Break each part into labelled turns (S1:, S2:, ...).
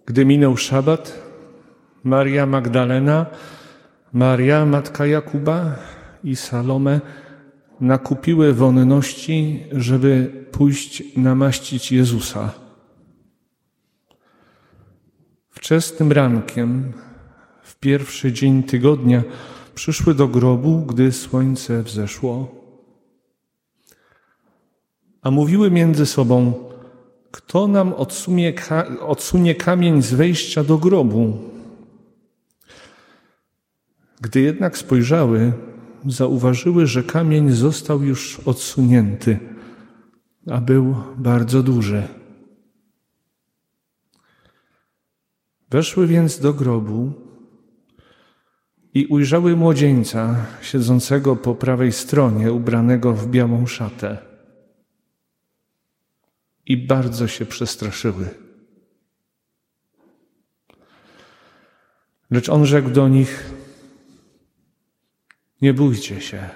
S1: Gdy minął szabat, Maria Magdalena, Maria, matka Jakuba i Salome nakupiły wonności, żeby pójść namaścić Jezusa. Wczesnym rankiem, w pierwszy dzień tygodnia, przyszły do grobu, gdy słońce wzeszło. A mówiły między sobą: kto nam odsunie kamień z wejścia do grobu? Gdy jednak spojrzały, zauważyły, że kamień został już odsunięty, a był bardzo duży. Weszły więc do grobu i ujrzały młodzieńca siedzącego po prawej stronie, ubranego w białą szatę. I bardzo się przestraszyły. Lecz on rzekł do nich: nie bójcie się.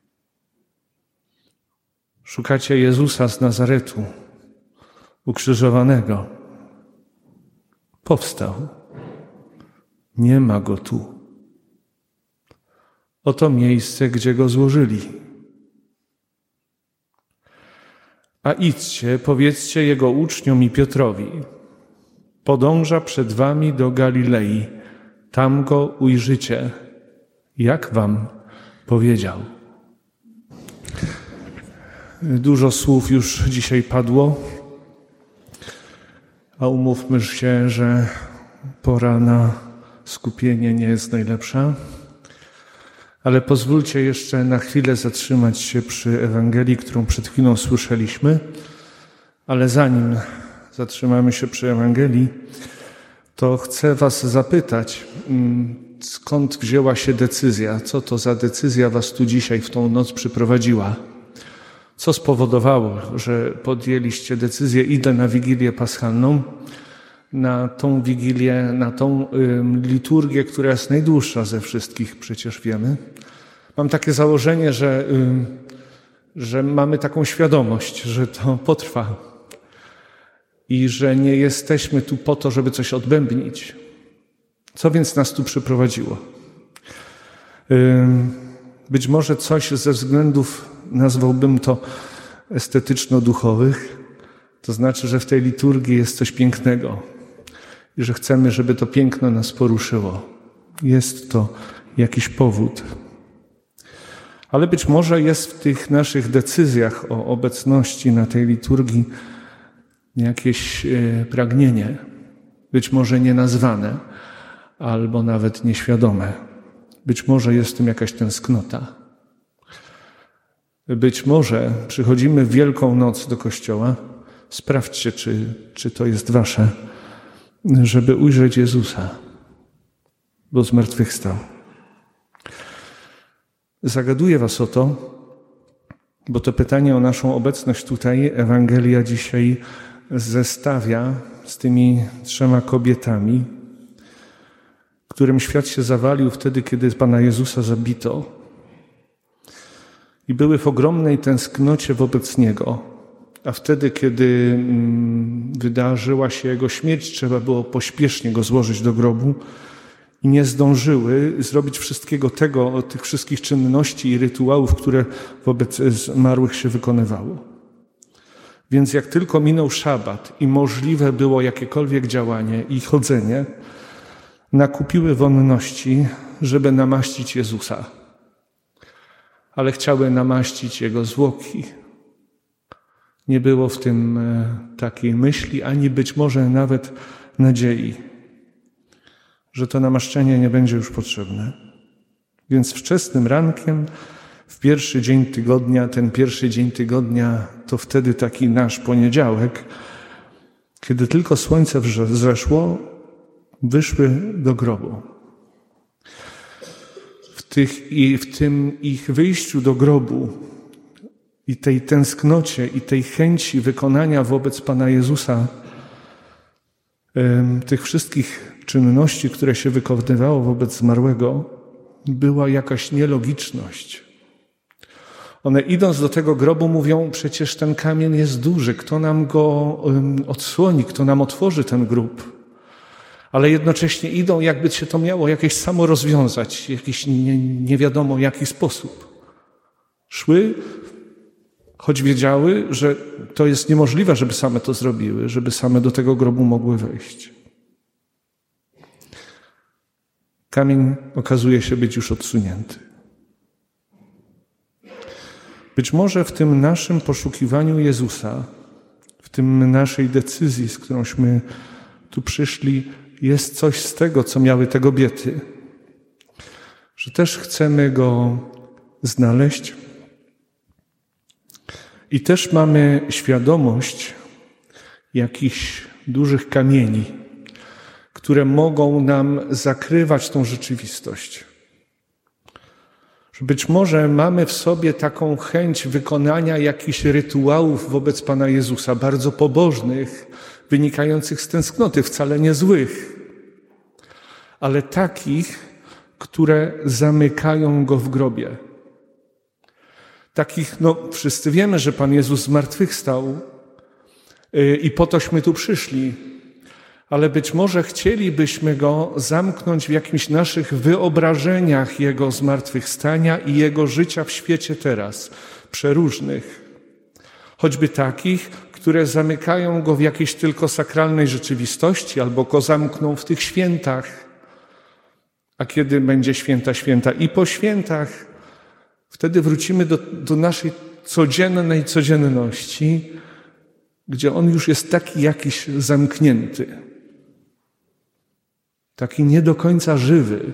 S1: Szukacie Jezusa z Nazaretu, ukrzyżowanego. Powstał. Nie ma go tu. Oto miejsce, gdzie go złożyli. A idźcie, powiedzcie jego uczniom i Piotrowi: podąża przed wami do Galilei, tam go ujrzycie, jak wam powiedział. Dużo słów już dzisiaj padło, a umówmy się, że pora na skupienie nie jest najlepsza. Ale pozwólcie jeszcze na chwilę zatrzymać się przy Ewangelii, którą przed chwilą słyszeliśmy. Ale zanim zatrzymamy się przy Ewangelii, to chcę was zapytać, skąd wzięła się decyzja? Co to za decyzja was tu dzisiaj w tą noc przyprowadziła? Co spowodowało, że podjęliście decyzję, idę na Wigilię Paschalną, na tą Wigilię, na tą liturgię, która jest najdłuższa ze wszystkich, przecież wiemy. Mam takie założenie, że mamy taką świadomość, że to potrwa i że nie jesteśmy tu po to, żeby coś odbębnić. Co więc nas tu przyprowadziło? Być może coś ze względów, nazwałbym to estetyczno-duchowych, to znaczy, że w tej liturgii jest coś pięknego i że chcemy, żeby to piękno nas poruszyło. Jest to jakiś powód. Ale być może jest w tych naszych decyzjach o obecności na tej liturgii jakieś pragnienie, być może nienazwane, albo nawet nieświadome. Być może jest w tym jakaś tęsknota. Być może przychodzimy w Wielką Noc do kościoła. Sprawdźcie, czy to jest wasze, żeby ujrzeć Jezusa, bo zmartwychwstał. Zagaduję was o to, bo to pytanie o naszą obecność tutaj Ewangelia dzisiaj zestawia z tymi 3 kobietami, którym świat się zawalił wtedy, kiedy Pana Jezusa zabito i były w ogromnej tęsknocie wobec Niego. A wtedy, kiedy wydarzyła się Jego śmierć, trzeba było pośpiesznie Go złożyć do grobu i nie zdążyły zrobić wszystkiego tego, tych wszystkich czynności i rytuałów, które wobec zmarłych się wykonywało. Więc jak tylko minął szabat i możliwe było jakiekolwiek działanie i chodzenie, nakupiły wonności, żeby namaścić Jezusa. Ale chciały namaścić Jego zwłoki. Nie było w tym takiej myśli, ani być może nawet nadziei, że to namaszczenie nie będzie już potrzebne. Więc wczesnym rankiem, w pierwszy dzień tygodnia, ten pierwszy dzień tygodnia to wtedy taki nasz poniedziałek, kiedy tylko słońce wzeszło, wyszły do grobu. W tym ich wyjściu do grobu i tej tęsknocie i tej chęci wykonania wobec Pana Jezusa tych wszystkich czynności, które się wykonywało wobec zmarłego, była jakaś nielogiczność. One idąc do tego grobu mówią, przecież ten kamień jest duży, kto nam go odsłoni, kto nam otworzy ten grób. ale jednocześnie idą, jakby się to miało jakieś samo rozwiązać, jakiś nie wiadomo jaki sposób. Szły, choć wiedziały, że to jest niemożliwe, żeby same to zrobiły, żeby same do tego grobu mogły wejść. Kamień okazuje się być już odsunięty. Być może w tym naszym poszukiwaniu Jezusa, w tym naszej decyzji, z którąśmy tu przyszli, jest coś z tego, co miały te kobiety. Że też chcemy Go znaleźć i też mamy świadomość jakichś dużych kamieni, które mogą nam zakrywać tą rzeczywistość. Że być może mamy w sobie taką chęć wykonania jakichś rytuałów wobec Pana Jezusa, bardzo pobożnych, wynikających z tęsknoty, wcale nie złych, ale takich, które zamykają Go w grobie. Takich, wszyscy wiemy, że Pan Jezus zmartwychwstał i po tośmy tu przyszli, ale być może chcielibyśmy Go zamknąć w jakichś naszych wyobrażeniach Jego zmartwychwstania i Jego życia w świecie teraz, przeróżnych. Choćby takich, które zamykają Go w jakiejś tylko sakralnej rzeczywistości albo Go zamkną w tych świętach. A kiedy będzie święta i po świętach, wtedy wrócimy do naszej codzienności, gdzie On już jest taki jakiś zamknięty. Taki nie do końca żywy.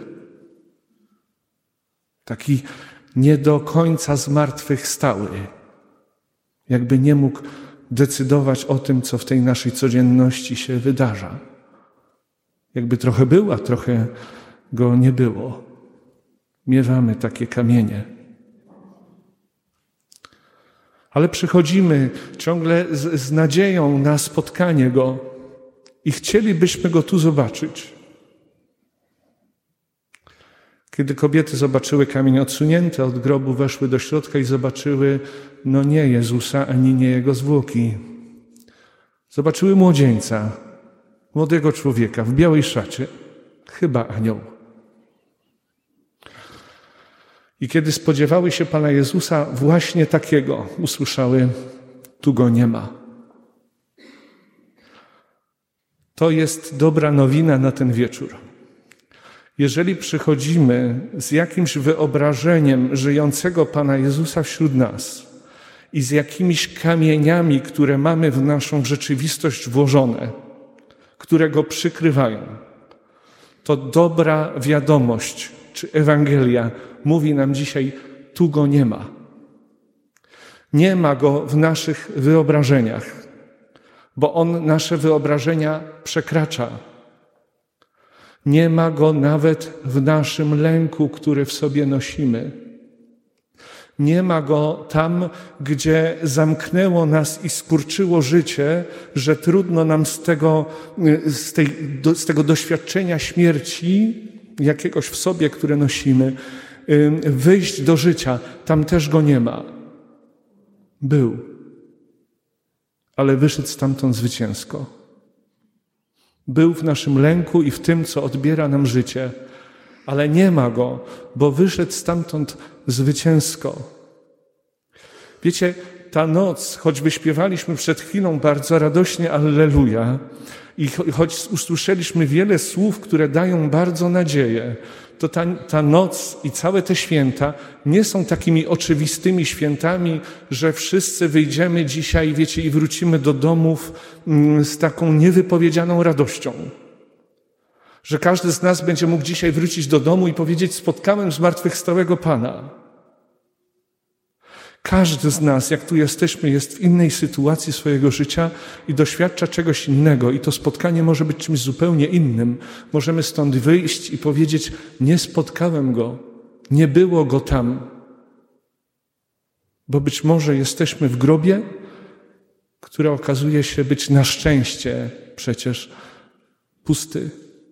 S1: Taki nie do końca zmartwychwstały. Jakby nie mógł decydować o tym, co w tej naszej codzienności się wydarza. Jakby trochę był, a trochę Go nie było. Miewamy takie kamienie. Ale przychodzimy ciągle z nadzieją na spotkanie Go i chcielibyśmy Go tu zobaczyć. Kiedy kobiety zobaczyły kamień odsunięty od grobu, weszły do środka i zobaczyły, nie Jezusa, ani nie Jego zwłoki. Zobaczyły młodzieńca, młodego człowieka w białej szacie, chyba anioł. I kiedy spodziewały się Pana Jezusa, właśnie takiego usłyszały, tu Go nie ma. To jest dobra nowina na ten wieczór. Jeżeli przychodzimy z jakimś wyobrażeniem żyjącego Pana Jezusa wśród nas i z jakimiś kamieniami, które mamy w naszą rzeczywistość włożone, które Go przykrywają, to dobra wiadomość czy Ewangelia mówi nam dzisiaj, tu Go nie ma. Nie ma Go w naszych wyobrażeniach, bo On nasze wyobrażenia przekracza. Nie ma Go nawet w naszym lęku, który w sobie nosimy. Nie ma Go tam, gdzie zamknęło nas i skurczyło życie, że trudno nam z tego doświadczenia śmierci, jakiegoś w sobie, które nosimy, wyjść do życia. Tam też Go nie ma. Był, ale wyszedł stamtąd zwycięsko. Był w naszym lęku i w tym, co odbiera nam życie, ale nie ma Go, bo wyszedł stamtąd zwycięsko. Wiecie, ta noc, choć wyśpiewaliśmy przed chwilą bardzo radośnie Alleluja i choć usłyszeliśmy wiele słów, które dają bardzo nadzieję, to ta noc i całe te święta nie są takimi oczywistymi świętami, że wszyscy wyjdziemy dzisiaj, wiecie, i wrócimy do domów z taką niewypowiedzianą radością. Że każdy z nas będzie mógł dzisiaj wrócić do domu i powiedzieć, spotkałem zmartwychwstałego Pana. Każdy z nas, jak tu jesteśmy, jest w innej sytuacji swojego życia i doświadcza czegoś innego. I to spotkanie może być czymś zupełnie innym. Możemy stąd wyjść i powiedzieć, nie spotkałem Go, nie było Go tam. Bo być może jesteśmy w grobie, który okazuje się być na szczęście przecież pusty.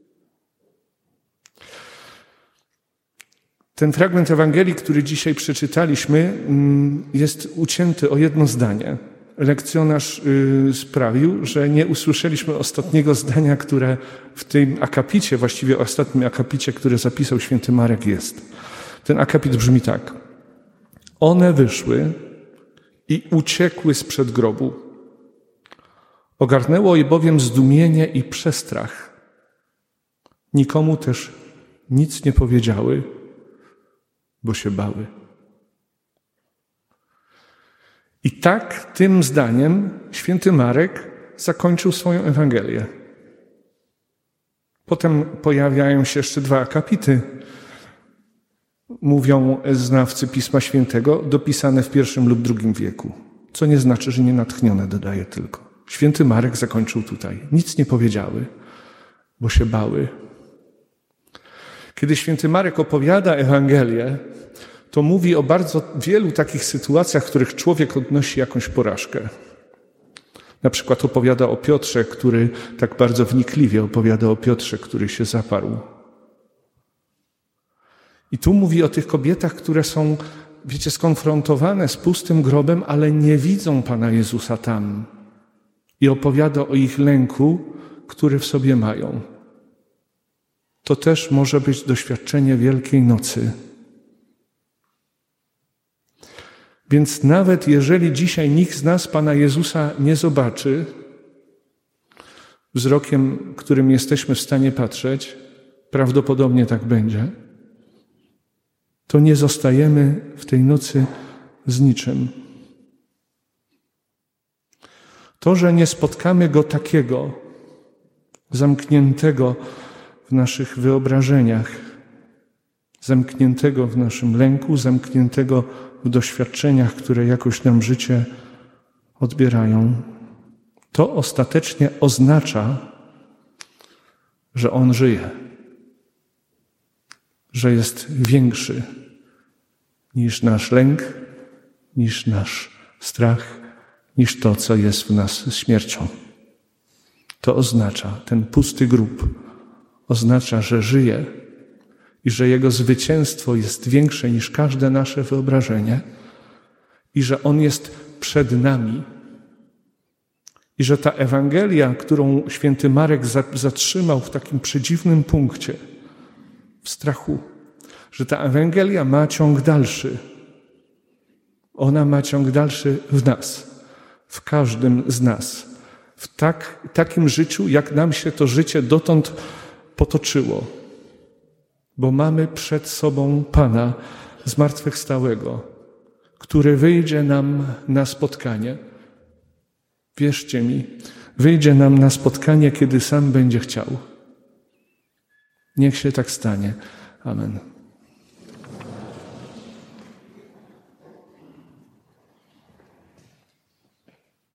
S1: Ten fragment Ewangelii, który dzisiaj przeczytaliśmy, jest ucięty o jedno zdanie. lekcjonarz sprawił, że nie usłyszeliśmy ostatniego zdania, które w tym akapicie, właściwie ostatnim akapicie, który zapisał święty Marek jest. Ten akapit brzmi tak. One wyszły i uciekły sprzed grobu. Ogarnęło je bowiem zdumienie i przestrach. Nikomu też nic nie powiedziały, bo się bały. I tak tym zdaniem święty Marek zakończył swoją Ewangelię. Potem pojawiają się jeszcze 2 akapity, mówią znawcy Pisma Świętego, dopisane w I lub II wieku. Co nie znaczy, że nie natchnione, dodaję tylko. Święty Marek zakończył tutaj. Nic nie powiedziały, bo się bały. Kiedy święty Marek opowiada Ewangelię, to mówi o bardzo wielu takich sytuacjach, w których człowiek odnosi jakąś porażkę. Na przykład opowiada o Piotrze, który tak bardzo wnikliwie opowiada o Piotrze, który się zaparł. I tu mówi o tych kobietach, które są, wiecie, skonfrontowane z pustym grobem, ale nie widzą Pana Jezusa tam. I opowiada o ich lęku, który w sobie mają. To też może być doświadczenie Wielkiej Nocy. Więc nawet jeżeli dzisiaj nikt z nas Pana Jezusa nie zobaczy, wzrokiem, którym jesteśmy w stanie patrzeć, prawdopodobnie tak będzie, to nie zostajemy w tej nocy z niczym. To, że nie spotkamy Go takiego, zamkniętego w naszych wyobrażeniach, zamkniętego w naszym lęku, zamkniętego w doświadczeniach, które jakoś nam życie odbierają, to ostatecznie oznacza, że On żyje, że jest większy niż nasz lęk, niż nasz strach, niż to, co jest w nas śmiercią. To oznacza, ten pusty grób oznacza, że żyje i że Jego zwycięstwo jest większe niż każde nasze wyobrażenie i że On jest przed nami. I że ta Ewangelia, którą święty Marek zatrzymał w takim przedziwnym punkcie, w strachu, że ta Ewangelia ma ciąg dalszy. Ona ma ciąg dalszy w nas, w każdym z nas. W takim życiu, jak nam się to życie dotąd potoczyło. Bo mamy przed sobą Pana zmartwychwstałego, który wyjdzie nam na spotkanie. Wierzcie mi, wyjdzie nam na spotkanie, kiedy sam będzie chciał. Niech się tak stanie. Amen.